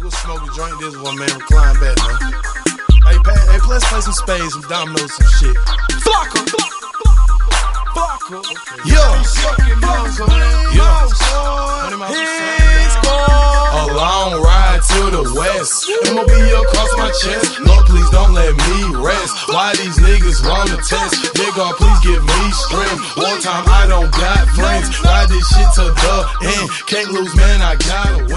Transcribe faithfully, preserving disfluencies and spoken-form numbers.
go smoke a joint. This one, man. Climb back, man. Hey, Pat, hey, let's play some spades, some dominoes, some shit. Flocka! Flocka! Yo! Flocka! Yo! He's gone! A long ride to the west. M O B across my chest. Lord, please don't let me rest. Why these niggas wanna test? Yeah, God, please give me strength. One time I don't got friends. Ride this shit to the end. Can't lose, man, I gotta win.